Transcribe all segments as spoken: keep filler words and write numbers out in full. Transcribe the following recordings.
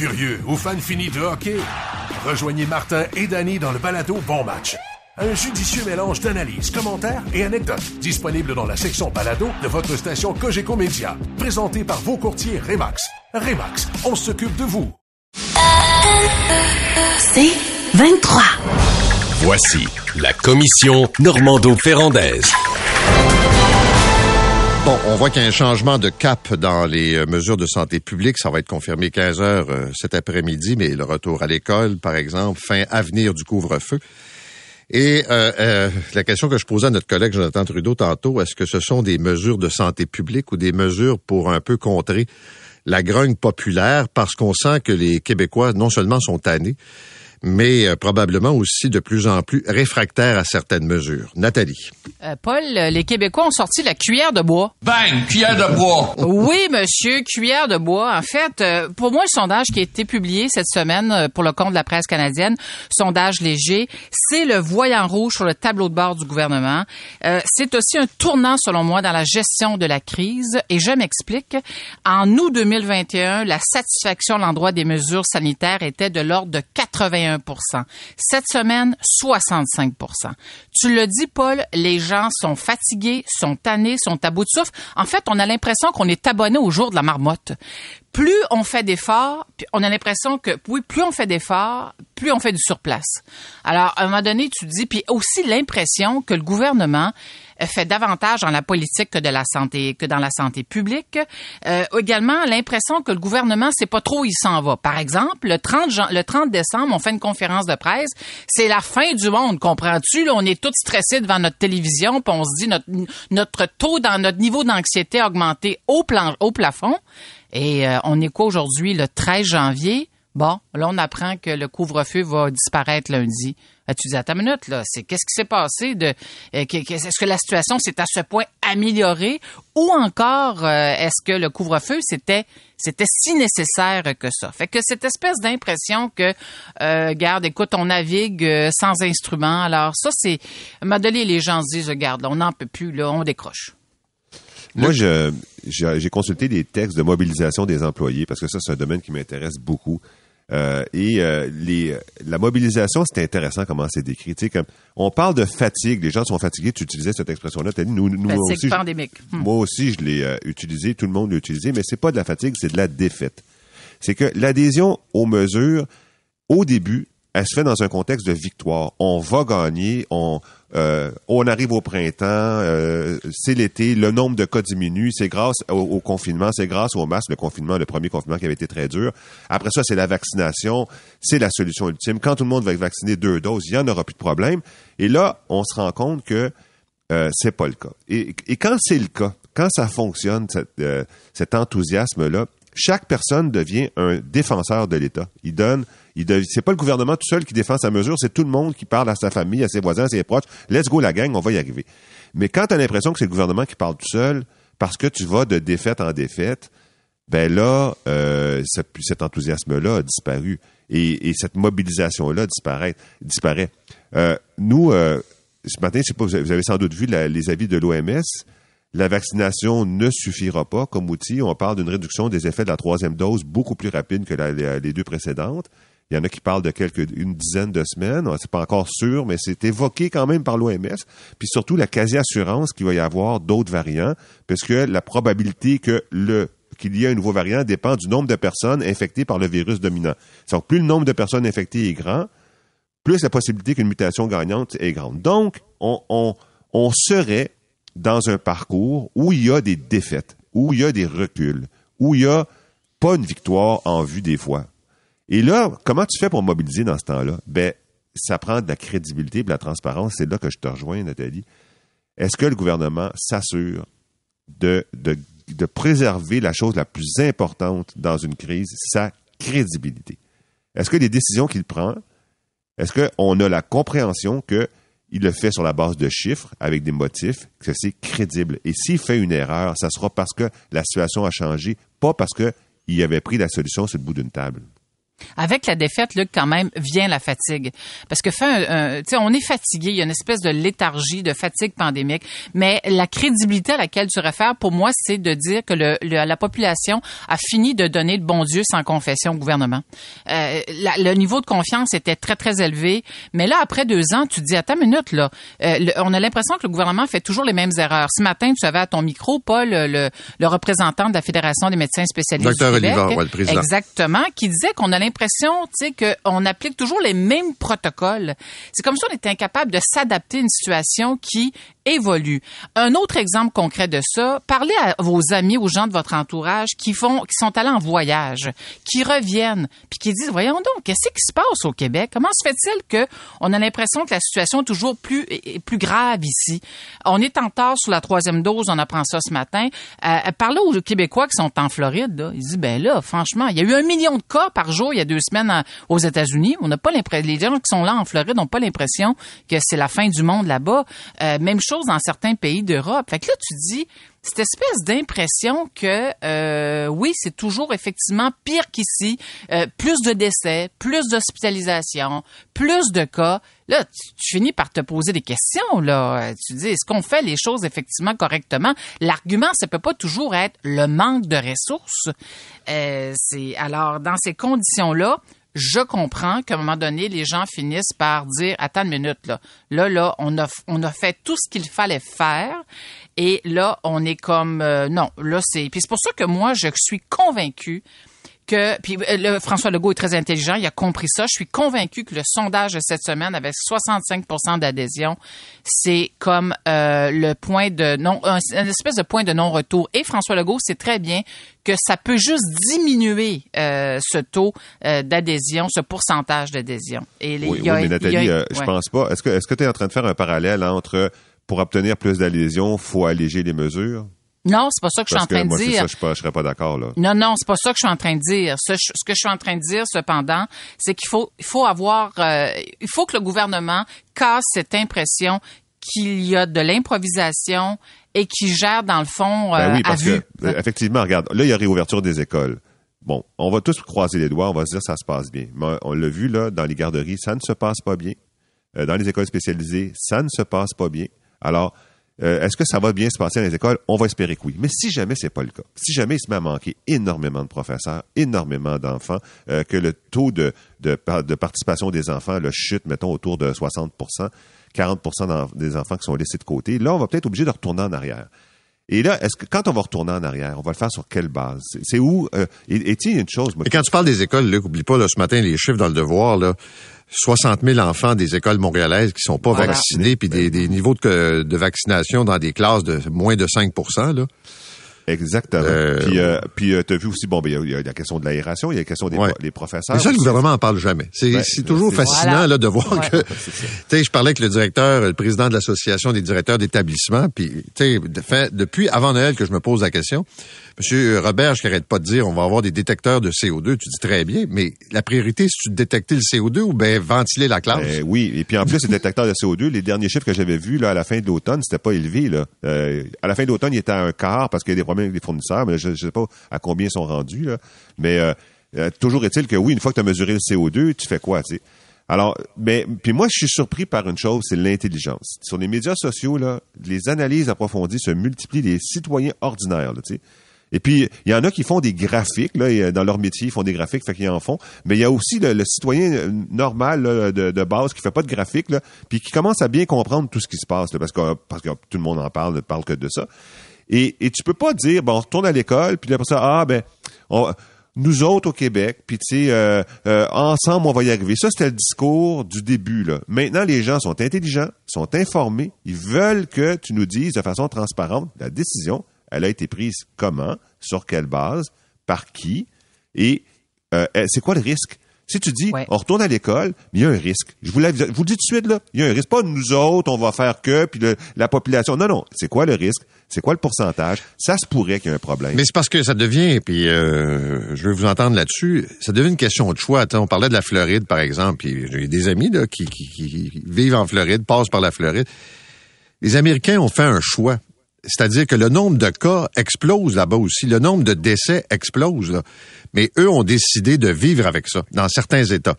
curieux ou fan fini de hockey? Rejoignez Martin et Danny dans le balado Bon Match. Un judicieux mélange d'analyses, commentaires et anecdotes. Disponible dans la section balado de votre station Cogeco Média. Présenté par vos courtiers Remax. Remax, on s'occupe de vous. C'est vingt-trois. Voici la commission Normando-Ferrandaise. Bon, on voit qu'il y a un changement de cap dans les mesures de santé publique. Ça va être confirmé quinze heures euh, cet après-midi, mais le retour à l'école, par exemple, fin à venir du couvre-feu. Et euh, euh, la question que je posais à notre collègue Jonathan Trudeau tantôt, est-ce que ce sont des mesures de santé publique ou des mesures pour un peu contrer la grogne populaire? Parce qu'on sent que les Québécois, non seulement sont tannés, mais euh, probablement aussi de plus en plus réfractaires à certaines mesures. Nathalie. Euh, Paul, les Québécois ont sorti la cuillère de bois. Bang! Cuillère de bois! Oui, monsieur, cuillère de bois. En fait, euh, pour moi, le sondage qui a été publié cette semaine euh, pour le compte de la presse canadienne, sondage léger, c'est le voyant rouge sur le tableau de bord du gouvernement. Euh, c'est aussi un tournant, selon moi, dans la gestion de la crise. Et je m'explique. En août deux mille vingt et un, la satisfaction à l'endroit des mesures sanitaires était de l'ordre de quatre-vingt-un pour cent. Cette semaine, soixante-cinq pour cent. Tu le dis, Paul, les gens sont fatigués, sont tannés, sont à bout de souffle. En fait, on a l'impression qu'on est abonné au jour de la marmotte. Plus on fait d'efforts, on a l'impression que, oui, plus on fait d'efforts, plus on fait du surplace. Alors, à un moment donné, tu te dis, puis aussi l'impression que le gouvernement fait davantage dans la politique que de la santé, que dans la santé publique. Euh, également, l'impression que le gouvernement sait pas trop où il s'en va. Par exemple, le trente, le trente décembre, on fait une conférence de presse. C'est la fin du monde, comprends-tu? Là, on est tous stressés devant notre télévision, puis on se dit notre, notre taux, dans notre niveau d'anxiété a augmenté au, plan, au plafond. Et euh, on est quoi aujourd'hui, le treize janvier? Bon, là, on apprend que le couvre-feu va disparaître lundi. Tu dis, à ta minute, là, c'est qu'est-ce qui s'est passé? De, euh, est-ce que la situation s'est à ce point améliorée? Ou encore, euh, est-ce que le couvre-feu, c'était c'était si nécessaire que ça? Fait que cette espèce d'impression que, euh, garde, écoute, on navigue euh, sans instrument. Alors ça, c'est, à un moment donné, les gens se disent, regarde, là, on n'en peut plus, là, on décroche. Moi, je, j'ai, j'ai consulté des textes de mobilisation des employés parce que ça, c'est un domaine qui m'intéresse beaucoup. Euh, et euh, les, la mobilisation, c'est intéressant comment c'est décrit. Tu sais, comme on parle de fatigue, les gens sont fatigués. Tu utilisais cette expression-là. T'as dit, nous, nous fatigue aussi, pandémique. Je, moi aussi, je l'ai euh, utilisé. Tout le monde l'a utilisé, mais c'est pas de la fatigue, c'est de la défaite. C'est que l'adhésion aux mesures, au début, elle se fait dans un contexte de victoire. On va gagner, on euh, on arrive au printemps, euh, c'est l'été, le nombre de cas diminue, c'est grâce au, au confinement, c'est grâce au masque, le confinement, le premier confinement qui avait été très dur. Après ça, c'est la vaccination, c'est la solution ultime. Quand tout le monde va être vacciné deux doses, il n'y en aura plus de problème. Et là, on se rend compte que euh, c'est pas le cas. Et, et quand c'est le cas, quand ça fonctionne, cette, euh, cet enthousiasme-là, chaque personne devient un défenseur de l'État. Il donne, il dev... c'est pas le gouvernement tout seul qui défend sa mesure, c'est tout le monde qui parle à sa famille, à ses voisins, à ses proches. Let's go la gang, on va y arriver. Mais quand tu as l'impression que c'est le gouvernement qui parle tout seul, parce que tu vas de défaite en défaite, ben là, euh, cet, cet enthousiasme-là a disparu. Et, et cette mobilisation-là disparaît. disparaît. Euh, nous, euh, ce matin, je sais pas, vous avez sans doute vu la, les avis de l'O M S. La vaccination ne suffira pas comme outil. On parle d'une réduction des effets de la troisième dose beaucoup plus rapide que la, les, les deux précédentes. Il y en a qui parlent de quelques une dizaine de semaines. C'est pas encore sûr, mais c'est évoqué quand même par l'O M S. Puis surtout la quasi-assurance qu'il va y avoir d'autres variants, parce que la probabilité que le qu'il y ait un nouveau variant dépend du nombre de personnes infectées par le virus dominant. Donc, plus le nombre de personnes infectées est grand, plus la possibilité qu'une mutation gagnante est grande. Donc, on, on, on serait dans un parcours où il y a des défaites, où il y a des reculs, où il y a pas une victoire en vue des fois. Et là, comment tu fais pour mobiliser dans ce temps-là? Ben, ça prend de la crédibilité et de la transparence. C'est là que je te rejoins, Nathalie. Est-ce que le gouvernement s'assure de, de, de préserver la chose la plus importante dans une crise, sa crédibilité? Est-ce que les décisions qu'il prend, est-ce qu'on a la compréhension que il le fait sur la base de chiffres, avec des motifs, que c'est crédible. Et s'il fait une erreur, ça sera parce que la situation a changé, pas parce qu'il avait pris la solution sur le bout d'une table. Avec la défaite, là, quand même, vient la fatigue. Parce que, fait un, un, tu sais, on est fatigué, il y a une espèce de léthargie, de fatigue pandémique, mais la crédibilité à laquelle tu réfères, pour moi, c'est de dire que le, le, la population a fini de donner le bon Dieu sans confession au gouvernement. Euh, la, le niveau de confiance était très, très élevé, mais là, après deux ans, tu te dis, attends une minute, là, euh, le, on a l'impression que le gouvernement fait toujours les mêmes erreurs. Ce matin, tu avais à ton micro, Paul, le, le, le représentant de la Fédération des médecins spécialistes Docteur du Québec. Oliver, ouais, le président. Exactement, qui disait qu'on a l'impression l'impression, tu sais, qu'on applique toujours les mêmes protocoles. C'est comme si on était incapable de s'adapter à une situation qui évolue. Un autre exemple concret de ça, parlez à vos amis, aux gens de votre entourage qui font, qui sont allés en voyage, qui reviennent, puis qui disent, voyons donc, qu'est-ce qui se passe au Québec? Comment se fait-il que on a l'impression que la situation est toujours plus, plus grave ici? On est en retard sur la troisième dose, on apprend ça ce matin. Euh, parlez aux Québécois qui sont en Floride, là. Ils disent, ben là, franchement, il y a eu un million de cas par jour il y a deux semaines en, aux États-Unis. On n'a pas l'impression, les gens qui sont là en Floride n'ont pas l'impression que c'est la fin du monde là-bas. Euh, même chose dans certains pays d'Europe. Fait que là, tu dis, cette espèce d'impression que, euh, oui, c'est toujours effectivement pire qu'ici, euh, plus de décès, plus d'hospitalisation, plus de cas. Là, tu, tu finis par te poser des questions, là. Tu dis, est-ce qu'on fait les choses effectivement correctement? L'argument, ça peut pas toujours être le manque de ressources. Euh, c'est, alors, dans ces conditions-là, je comprends qu'à un moment donné, les gens finissent par dire, attends une minute, là. Là, là, on a, on a fait tout ce qu'il fallait faire. Et là, on est comme, euh, non, là, c'est, puis c'est pour ça que moi, je suis convaincue que, puis le, François Legault est très intelligent, il a compris ça. Je suis convaincu que le sondage de cette semaine, avec soixante-cinq pour cent d'adhésion, c'est comme euh, le point de non, un, une espèce de point de non-retour. Et François Legault sait très bien que ça peut juste diminuer euh, ce taux euh, d'adhésion, ce pourcentage d'adhésion. Et les, oui, il y a, oui, mais Nathalie, il y a, euh, ouais. je pense pas. Est-ce que est-ce que tu es en train de faire un parallèle entre pour obtenir plus d'adhésion, faut alléger les mesures? Non, c'est pas ça que je suis en train que moi, de c'est dire. Ça, je ne serais pas d'accord, là. Non, non, c'est pas ça que je suis en train de dire. Ce, ce que je suis en train de dire, cependant, c'est qu'il faut, il faut avoir, euh, il faut que le gouvernement casse cette impression qu'il y a de l'improvisation et qu'il gère, dans le fond, euh, ben oui, à parce vue. que, effectivement, regarde, là, il y a réouverture des écoles. Bon, on va tous croiser les doigts, on va se dire ça se passe bien. Mais on l'a vu, là, dans les garderies, ça ne se passe pas bien. Euh, dans les écoles spécialisées, ça ne se passe pas bien. Alors, Euh, est-ce que ça va bien se passer dans les écoles? On va espérer que oui. Mais si jamais c'est pas le cas, si jamais il se met à manquer énormément de professeurs, énormément d'enfants, euh, que le taux de, de, de participation des enfants le chute, mettons, autour de soixante pour cent, quarante pour cent des enfants qui sont laissés de côté, là, on va peut-être être obligé de retourner en arrière. Et là, est-ce que quand on va retourner en arrière, on va le faire sur quelle base? C'est, c'est où? Euh, et tu sais, une chose... Moi, et quand tu parles des écoles, Luc, oublie pas, là, ce matin, les chiffres dans le Devoir, là, soixante mille enfants des écoles montréalaises qui sont pas voilà. vaccinés, puis des, des niveaux de, de vaccination dans des classes de moins de cinq pour cent, là. Exactement. Euh, puis, euh, puis euh, tu as vu aussi, bon, ben il y, y a la question de l'aération, il y a la question des ouais. pro- les professeurs. Mais ça, le gouvernement en parle jamais. C'est, ouais, c'est toujours c'est fascinant voilà. là de voir ouais. que, tu sais, je parlais avec le directeur, le président de l'association des directeurs d'établissement, puis tu sais, depuis avant Noël que je me pose la question, Monsieur Robert, je n'arrête pas de dire, on va avoir des détecteurs de C O deux. Tu dis très bien, mais la priorité, c'est de détecter le C O deux ou bien ventiler la classe? Euh, oui, et puis en plus, les détecteurs de C O deux, les derniers chiffres que j'avais vus là à la fin de l'automne, c'était pas élevé là. Euh, à la fin de l'automne, il était à un quart parce qu'il y a des problèmes avec les fournisseurs, mais je ne sais pas à combien ils sont rendus là. Mais euh, euh, toujours est-il que oui, une fois que tu as mesuré le C O deux, tu fais quoi, tu sais? Alors, mais puis moi, je suis surpris par une chose, c'est l'intelligence. Sur les médias sociaux là, les analyses approfondies se multiplient, les citoyens ordinaires, là, tu sais. Et puis, il y en a qui font des graphiques, là, dans leur métier, ils font des graphiques, fait qu'ils en font. Mais il y a aussi le, le citoyen normal, là, de, de base, qui fait pas de graphiques, là, puis qui commence à bien comprendre tout ce qui se passe, là, parce que, parce que tout le monde en parle, ne parle que de ça. Et, et tu peux pas dire, bon, on retourne à l'école, puis après ça, ah, ben, on, nous autres au Québec, puis tu sais, euh, euh, ensemble, on va y arriver. Ça, c'était le discours du début, là. Maintenant, les gens sont intelligents, sont informés, ils veulent que tu nous dises de façon transparente la décision. Elle a été prise comment, sur quelle base, par qui, et euh, c'est quoi le risque? Si tu dis, ouais. on retourne à l'école, mais il y a un risque. Je vous, la, je vous le dis tout de suite, là, il y a un risque. Pas nous autres, on va faire que, puis le, la population. Non, non, c'est quoi le risque? C'est quoi le pourcentage? Ça se pourrait qu'il y ait un problème. Mais c'est parce que ça devient, puis euh, je veux vous entendre là-dessus, ça devient une question de choix. T'sais, on parlait de la Floride, par exemple, puis j'ai des amis là, qui, qui, qui vivent en Floride, passent par la Floride. Les Américains ont fait un choix. C'est-à-dire que le nombre de cas explose là-bas aussi. Le nombre de décès explose, là. Mais eux ont décidé de vivre avec ça, dans certains États.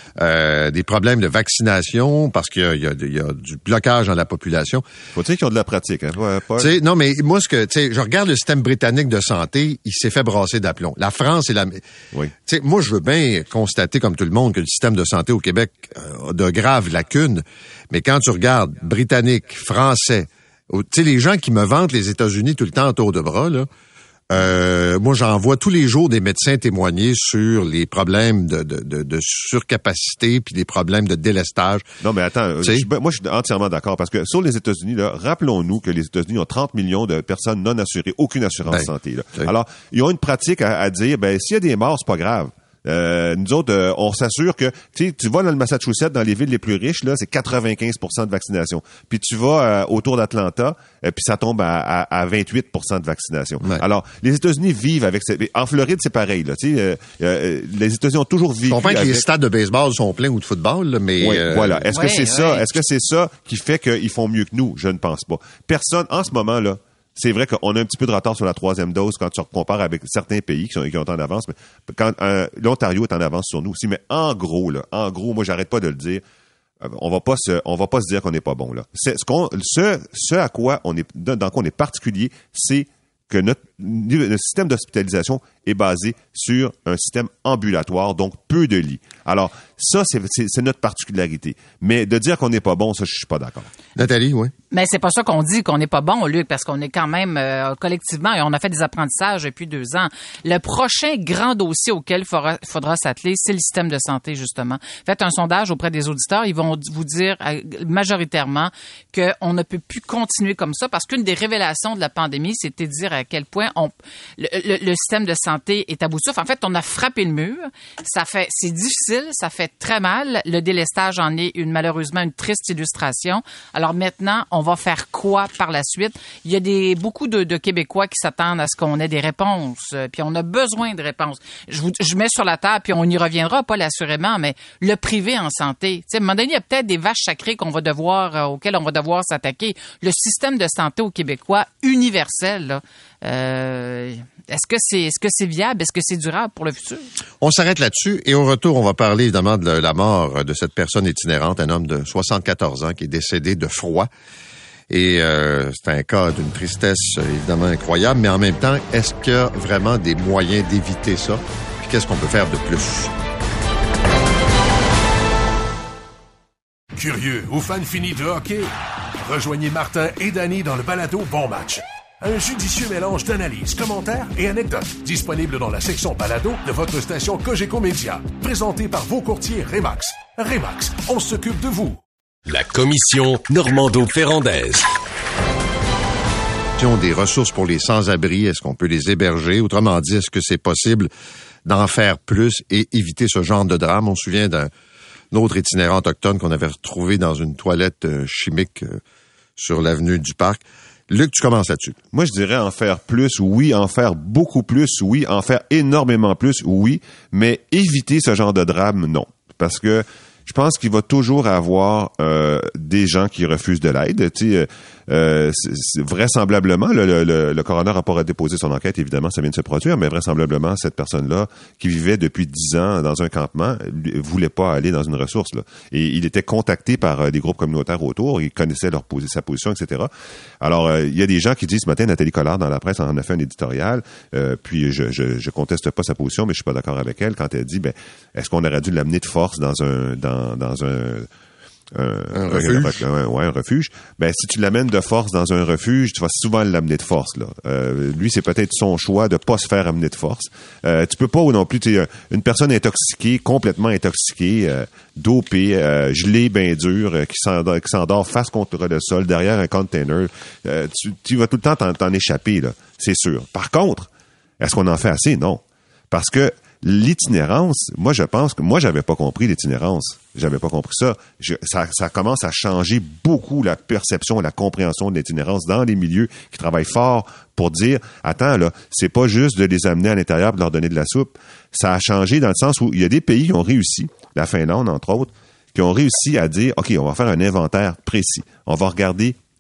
Euh, des problèmes de vaccination, parce qu'il y a, il y a, il y a du blocage dans la population. Faut dire qu'ils ont de la pratique, hein, Paul? Tu sais, non, mais moi, ce que, tu sais, je regarde le système britannique de santé, il s'est fait brasser d'aplomb. La France et la... Oui. Tu sais, moi, je veux bien constater, comme tout le monde, que le système de santé au Québec a de graves lacunes, mais quand tu regardes britannique, français, tu sais, les gens qui me vantent les États-Unis tout le temps autour de bras, là, Euh, moi, j'en vois tous les jours des médecins témoigner sur les problèmes de, de, de, de surcapacité puis des problèmes de délestage. Non, mais attends, je, moi, je suis entièrement d'accord parce que sur les États-Unis, là, rappelons-nous que les États-Unis ont trente millions de personnes non assurées, aucune assurance ben, santé. Là. Alors, ils ont une pratique à, à dire, ben, s'il y a des morts, c'est pas grave. Euh, nous autres, euh, on s'assure que tu sais, tu vas dans le Massachusetts, dans les villes les plus riches, là, c'est quatre-vingt-quinze pour cent de vaccination. Puis tu vas euh, autour d'Atlanta, euh, puis ça tombe à, à, à vingt-huit pour cent de vaccination. Ouais. Alors, les États-Unis vivent avec... En Floride, c'est pareil. Là, tu sais, euh, euh, les États-Unis ont toujours vécu. Je comprends avec... que les stades de baseball sont pleins ou de football, là, mais oui, euh... voilà. Est-ce ouais, que c'est ouais. ça Est-ce que c'est ça qui fait qu'ils font mieux que nous Je ne pense pas. Personne en ce moment là. C'est vrai qu'on a un petit peu de retard sur la troisième dose quand tu compares avec certains pays qui, sont, qui ont en avance. Mais quand euh, l'Ontario est en avance sur nous aussi, mais en gros, là, en gros, moi, j'arrête pas de le dire. Euh, on va pas se, on va pas se dire qu'on n'est pas bon là. C'est ce qu'on, ce, ce à quoi on est, dans quoi on est particulier, c'est que notre, notre système d'hospitalisation est basé sur un système ambulatoire, donc peu de lits. Alors, ça, c'est, c'est, c'est notre particularité. Mais de dire qu'on n'est pas bon, ça, je suis pas d'accord. Nathalie, oui. Mais c'est pas ça qu'on dit qu'on n'est pas bon, Luc, parce qu'on est quand même euh, collectivement, et on a fait des apprentissages depuis deux ans. Le prochain grand dossier auquel il faudra, faudra s'atteler, c'est le système de santé, justement. Faites un sondage auprès des auditeurs, ils vont vous dire euh, majoritairement qu'on ne peut plus continuer comme ça, parce qu'une des révélations de la pandémie, c'était de dire à quel point on, le, le, le système de santé est à bout de souffle. En fait, on a frappé le mur. Ça fait, c'est difficile, ça fait très mal. Le délestage en est une, malheureusement une triste illustration. Alors maintenant, on va faire quoi par la suite? Il y a des, beaucoup de, de Québécois qui s'attendent à ce qu'on ait des réponses, puis on a besoin de réponses. Je vous, je mets sur la table, puis on y reviendra, pas assurément, mais le privé en santé. Tu sais, à un moment donné, il y a peut-être des vaches sacrées qu'on va devoir, euh, auxquelles on va devoir s'attaquer. Le système de santé au Québécois universel, là, euh, est-ce que c'est, est-ce que c'est viable? Est-ce que c'est durable pour le futur? On s'arrête là-dessus et au retour, on va parler évidemment de la mort de cette personne itinérante, un homme de soixante-quatorze ans qui est décédé de froid. Et euh, c'est un cas d'une tristesse évidemment incroyable, mais en même temps, est-ce qu'il y a vraiment des moyens d'éviter ça? Puis qu'est-ce qu'on peut faire de plus? Curieux ou fan fini de hockey? Rejoignez Martin et Danny dans le balado Bon Match. Un judicieux mélange d'analyses, commentaires et anecdotes. Disponible dans la section balado de votre station Cogeco Média. Présenté par vos courtiers Remax. Remax, on s'occupe de vous. La commission Normando-Ferrandaise. Des ressources pour les sans-abri, est-ce qu'on peut les héberger? Autrement dit, est-ce que c'est possible d'en faire plus et éviter ce genre de drame? On se souvient d'un autre itinérant autochtone qu'on avait retrouvé dans une toilette chimique sur l'avenue du Parc. Luc, tu commences là-dessus. Moi, je dirais en faire plus, oui, en faire beaucoup plus, oui, en faire énormément plus, oui, mais éviter ce genre de drame, non. Parce que je pense qu'il va toujours avoir euh, des gens qui refusent de l'aide. Tu sais, euh, c'est, c'est vraisemblablement, le, le, le, le coroner n'a pas déposé son enquête, évidemment, ça vient de se produire, mais vraisemblablement, cette personne-là, qui vivait depuis dix ans dans un campement, voulait pas aller dans une ressource. Là. Et il était contacté par euh, des groupes communautaires autour, il connaissait leur posi- sa position, et cetera. Alors, euh, il y a des gens qui disent, ce matin, Nathalie Collard, dans la presse, en a fait un éditorial, euh, puis je, je, je conteste pas sa position, mais je suis pas d'accord avec elle quand elle dit, ben, est-ce qu'on aurait dû l'amener de force dans un... dans, dans un Euh, un refuge. Un, ouais, un refuge. Ben, si tu l'amènes de force dans un refuge, tu vas souvent l'amener de force, là. Euh, lui, c'est peut-être son choix de pas se faire amener de force. Euh, tu peux pas non plus, tu sais, une personne intoxiquée, complètement intoxiquée, euh, dopée, euh, gelée, ben dure, euh, qui s'endort, qui s'endort face contre le sol, derrière un container, euh, tu, tu vas tout le temps t'en, t'en échapper, là. C'est sûr. Par contre, est-ce qu'on en fait assez? Non. Parce que l'itinérance, moi, je pense que moi, j'avais pas compris l'itinérance. J'avais pas compris ça. Je, ça. Ça commence à changer beaucoup la perception et la compréhension de l'itinérance dans les milieux qui travaillent fort pour dire, attends, là, c'est pas juste de les amener à l'intérieur et de leur donner de la soupe. Ça a changé dans le sens où il y a des pays qui ont réussi, la Finlande, entre autres, qui ont réussi à dire, OK, on va faire un inventaire précis. On va regarder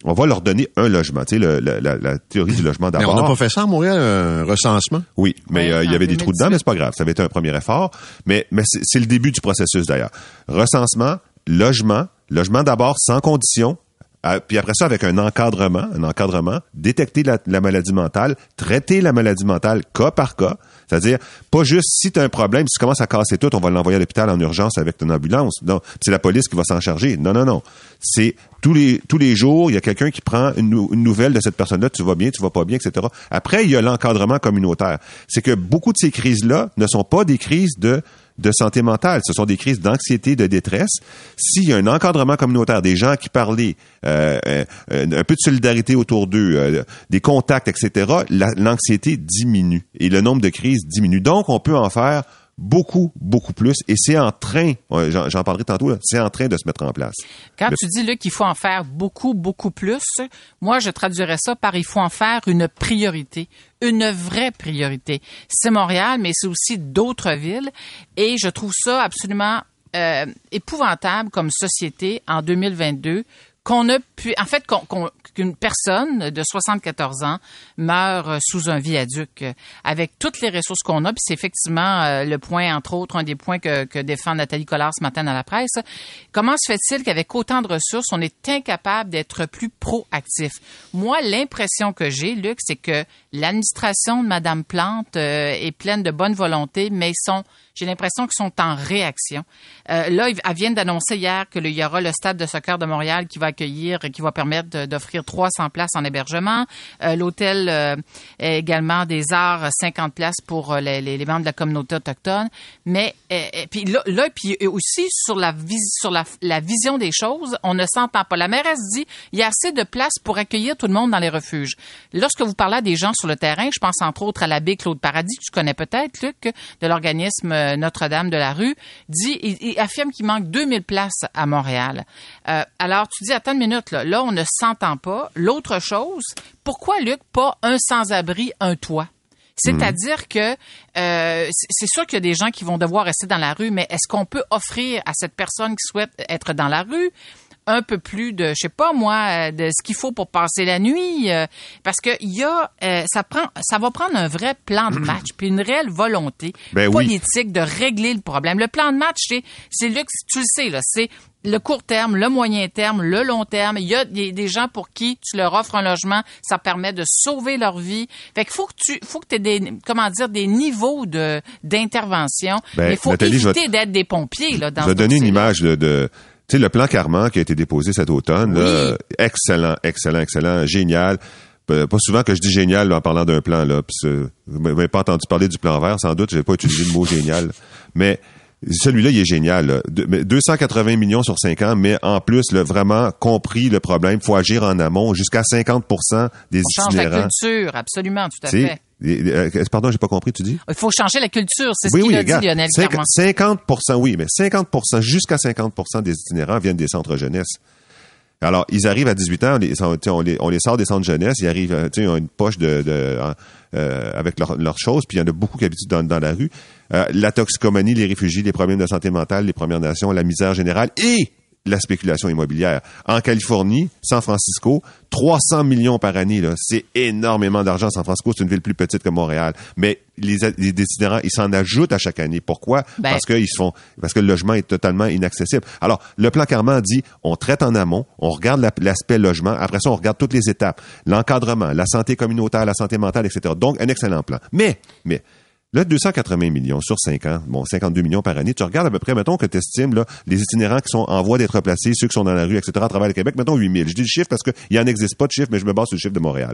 on va leur donner un logement. Tu sais, le, la, la, la théorie du logement d'abord. Mais on n'a pas fait ça à Montréal, un recensement? Oui, mais oui, euh, il y avait des trous dedans, mais c'est pas grave. Ça avait été un premier effort. Mais, mais c'est, c'est le début du processus, d'ailleurs. Recensement, logement, logement d'abord sans condition, euh, puis après ça, avec un encadrement, un encadrement, détecter la, la maladie mentale, traiter la maladie mentale cas par cas. C'est-à-dire, pas juste si tu as un problème, si tu commences à casser tout, on va l'envoyer à l'hôpital en urgence avec ton ambulance. Non, c'est la police qui va s'en charger. Non, non, non. C'est tous les tous les jours, il y a quelqu'un qui prend une, une nouvelle de cette personne-là, tu vas bien, tu vas pas bien, et cetera. Après, il y a l'encadrement communautaire. C'est que beaucoup de ces crises-là ne sont pas des crises de de santé mentale, ce sont des crises d'anxiété, de détresse. S'il y a un encadrement communautaire, des gens qui parlaient, euh, euh, un peu de solidarité autour d'eux, euh, des contacts, et cetera, la, l'anxiété diminue et le nombre de crises diminue. Donc, on peut en faire beaucoup, beaucoup plus. Et c'est en train, j'en, j'en parlerai tantôt, là, c'est en train de se mettre en place. Quand Le... tu dis là, qu'il faut en faire beaucoup, beaucoup plus, moi, je traduirais ça par il faut en faire une priorité, une vraie priorité. C'est Montréal, mais c'est aussi d'autres villes. Et je trouve ça absolument euh, épouvantable comme société en deux mille vingt-deux qu'on a pu, en fait, qu'on, qu'on, qu'une personne de soixante-quatorze ans meurt sous un viaduc avec toutes les ressources qu'on a. Puis c'est effectivement euh, le point, entre autres, un des points que, que défend Nathalie Collard ce matin dans la presse. Comment se fait-il qu'avec autant de ressources, on est incapable d'être plus proactif? Moi, l'impression que j'ai, Luc, c'est que l'administration de Mme Plante euh, est pleine de bonne volonté, mais ils sont, j'ai l'impression qu'ils sont en réaction. Euh, là, elle vient d'annoncer hier qu'il y aura le stade de soccer de Montréal qui va accueillir, qui va permettre de, d'offrir trois cents places en hébergement. Euh, l'hôtel euh, également des Arts, cinquante places pour les, les, les membres de la communauté autochtone. Mais euh, puis là, là puis aussi sur la vis, sur la, la vision des choses, on ne s'entend pas. La mairesse dit il y a assez de places pour accueillir tout le monde dans les refuges. Lorsque vous parlez à des gens sur le terrain, je pense entre autres à l'abbé Claude Paradis, que tu connais peut-être, Luc, de l'organisme Notre-Dame de la Rue, dit, il, il affirme qu'il manque deux mille places à Montréal. Euh, alors, tu dis, attends une minute, là, là, on ne s'entend pas. L'autre chose, pourquoi, Luc, pas un sans-abri, un toit? C'est-à-dire que euh, c'est sûr qu'il y a des gens qui vont devoir rester dans la rue, mais est-ce qu'on peut offrir à cette personne qui souhaite être dans la rue un peu plus de, je sais pas moi, de ce qu'il faut pour passer la nuit, euh, parce que il y a, euh, ça prend, ça va prendre un vrai plan de match, puis une réelle volonté ben politique oui. de régler le problème. Le plan de match, c'est, c'est Luc, tu le sais là, c'est le court terme, le moyen terme, le long terme. Il y a des, des gens pour qui tu leur offres un logement, ça permet de sauver leur vie. Fait qu'il faut que tu, faut que tu aies des, comment dire, des niveaux de d'intervention. Ben, mais il faut Nathalie, éviter vais, d'être des pompiers là. Dans je vais donner une image de, de tu sais, le plan Carman qui a été déposé cet automne, oui. là, excellent, excellent, excellent, génial. Pas souvent que je dis génial là, en parlant d'un plan là. Puis vous m'avez pas entendu parler du plan vert, sans doute. J'ai pas utilisé le mot génial, mais celui-là, il est génial. Là. De, deux cent quatre-vingts millions sur cinq ans, mais en plus, là, vraiment compris le problème. Il faut agir en amont. Jusqu'à cinquante pour cent des On itinérants. change la culture, absolument, tout à T'sais, fait. Euh, pardon, j'ai pas compris, tu dis? Il faut changer la culture, c'est oui, ce qu'il oui, a regarde, dit, Lionel Carman. cinquante pour cent, oui, mais cinquante pour cent, jusqu'à cinquante pour cent des itinérants viennent des centres jeunesse. Alors, ils arrivent à dix-huit ans, on les, on les, on les sort des centres jeunesse, ils arrivent, tu sais, ils ont une poche de, de euh, avec leurs leur choses, puis il y en a beaucoup qui habitent dans, dans la rue. Euh, la toxicomanie, les réfugiés, les problèmes de santé mentale, les Premières Nations, la misère générale et la spéculation immobilière. En Californie, San Francisco, trois cents millions par année, là. C'est énormément d'argent. San Francisco, c'est une ville plus petite que Montréal. Mais les, les itinérants, ils s'en ajoutent à chaque année. Pourquoi? Ben, parce qu'ils se font, parce que le logement est totalement inaccessible. Alors, le plan Carman dit, on traite en amont, on regarde la, l'aspect logement. Après ça, on regarde toutes les étapes. L'encadrement, la santé communautaire, la santé mentale, et cetera. Donc, un excellent plan. Mais, mais, là, deux cent quatre-vingts millions sur cinq ans, bon, cinquante-deux millions par année, tu regardes à peu près, mettons que tu estimes là, les itinérants qui sont en voie d'être placés, ceux qui sont dans la rue, et cetera, à travers le Québec, mettons huit mille. Je dis le chiffre parce qu'il n'en existe pas de chiffre, mais je me base sur le chiffre de Montréal.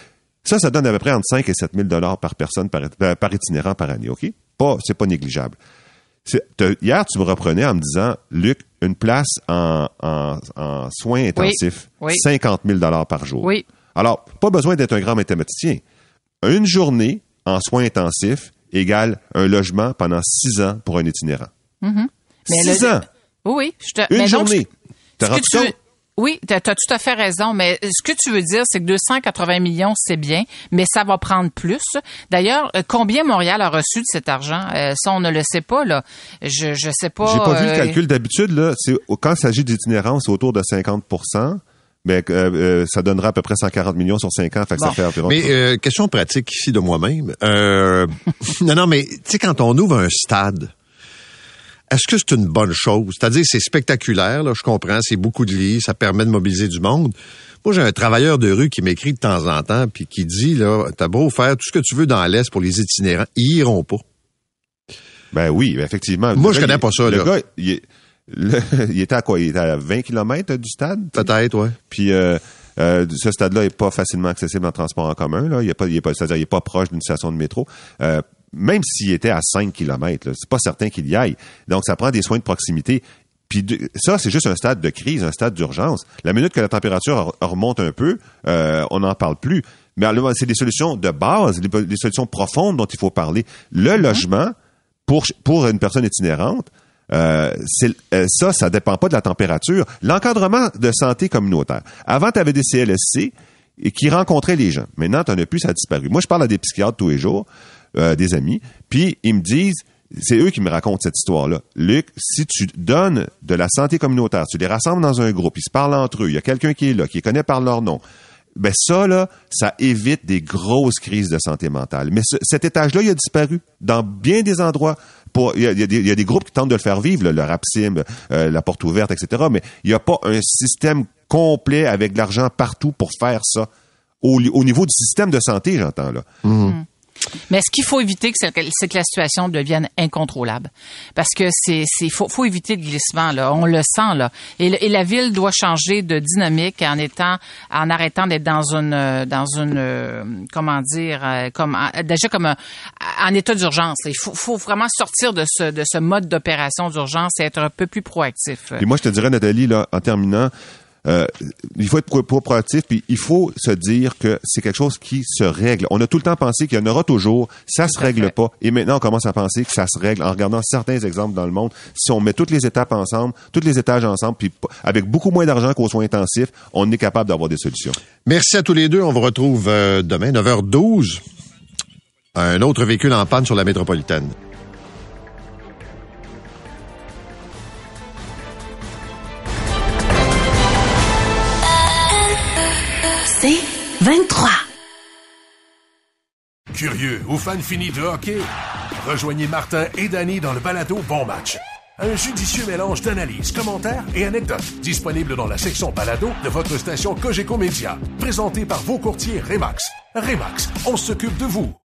Ça, ça donne à peu près entre cinq et sept mille dollars par personne, par, par itinérant par année, OK? Pas, c'est pas négligeable. C'est, hier, tu me reprenais en me disant, Luc, une place en, en, en soins intensifs, oui, oui. cinquante mille dollars par jour. Oui. Alors, pas besoin d'être un grand mathématicien. Une journée en soins intensifs égale un logement pendant six ans pour un itinérant. Mm-hmm. Six le... ans! Oui, je te... Une mais journée! Donc, T'as rendu tu... compte? Oui, tu as tout à fait raison, mais ce que tu veux dire, c'est que deux cent quatre-vingts millions, c'est bien, mais ça va prendre plus. D'ailleurs, combien Montréal a reçu de cet argent? Euh, ça, on ne le sait pas, là. Je je sais pas. J'ai pas euh... vu le calcul. D'habitude, là, c'est, quand il s'agit d'itinérance, c'est autour de cinquante pour cent. mais euh, euh, ça donnera à peu près cent quarante millions sur cinq ans, fait que bon. ça fait environ... Mais euh, question pratique ici de moi-même. Euh, non, non, mais tu sais, quand on ouvre un stade, est-ce que c'est une bonne chose? C'est-à-dire, c'est spectaculaire, là, je comprends, c'est beaucoup de lits, ça permet de mobiliser du monde. Moi, j'ai un travailleur de rue qui m'écrit de temps en temps, puis qui dit, là, t'as beau faire tout ce que tu veux dans l'Est pour les itinérants, ils iront pas. Ben oui, effectivement. Moi, le je gars, connais il, pas ça, le là. Gars, il, est, le, il était à quoi? Il était à vingt kilomètres du stade? Peut-être, ouais. Puis euh, euh, ce stade-là est pas facilement accessible en transport en commun, là. Il est pas, il est pas, c'est-à-dire, il est pas proche d'une station de métro. Euh, même s'il était à cinq kilomètres, là, c'est pas certain qu'il y aille. Donc, ça prend des soins de proximité. Puis de, ça, c'est juste un stade de crise, un stade d'urgence. La minute que la température remonte un peu, euh, on n'en parle plus. Mais alors, c'est des solutions de base, des, des solutions profondes dont il faut parler. Le mm-hmm. logement, pour, pour une personne itinérante, euh, c'est, euh, ça, ça dépend pas de la température. L'encadrement de santé communautaire. Avant, tu avais des C L S C qui rencontraient les gens. Maintenant, tu n'en as plus, ça a disparu. Moi, je parle à des psychiatres tous les jours, euh, des amis, puis ils me disent, c'est eux qui me racontent cette histoire-là. Luc, si tu donnes de la santé communautaire, tu les rassembles dans un groupe, ils se parlent entre eux, il y a quelqu'un qui est là, qui les connaît par leur nom, ben ça, là, ça évite des grosses crises de santé mentale. Mais ce, cet étage-là, il a disparu dans bien des endroits. Pour, il, y a, il, y a des, il y a des groupes qui tentent de le faire vivre, là, le Rapsim, euh, la Porte Ouverte, et cetera, mais il n'y a pas un système complet avec de l'argent partout pour faire ça. Au, au niveau du système de santé, j'entends, là. Mmh. Mais ce qu'il faut éviter, c'est que, c'est que la situation devienne incontrôlable. Parce que c'est, c'est, faut, faut éviter le glissement, là. On le sent, là. Et, le, et la ville doit changer de dynamique en étant, en arrêtant d'être dans une, dans une, comment dire, comme, déjà comme un, en état d'urgence. Il faut, faut vraiment sortir de ce, de ce mode d'opération d'urgence et être un peu plus proactif. Et moi, je te dirais, Nathalie, là, en terminant, Euh, il faut être pro- pro- proactif, puis il faut se dire que c'est quelque chose qui se règle. On a tout le temps pensé qu'il y en aura toujours, ça se règle pas. Et maintenant, on commence à penser que ça se règle en regardant certains exemples dans le monde. Si on met toutes les étapes ensemble, tous les étages ensemble, puis avec beaucoup moins d'argent qu'aux soins intensifs, on est capable d'avoir des solutions. Merci à tous les deux. On vous retrouve euh, demain, neuf heures douze. Un autre véhicule en panne sur la métropolitaine. C'est vingt-trois. Curieux ou fan fini de hockey? Rejoignez Martin et Danny dans le balado Bon Match. Un judicieux mélange d'analyses, commentaires et anecdotes. Disponible dans la section balado de votre station Cogeco Média. Présenté par vos courtiers Remax. Remax, on s'occupe de vous.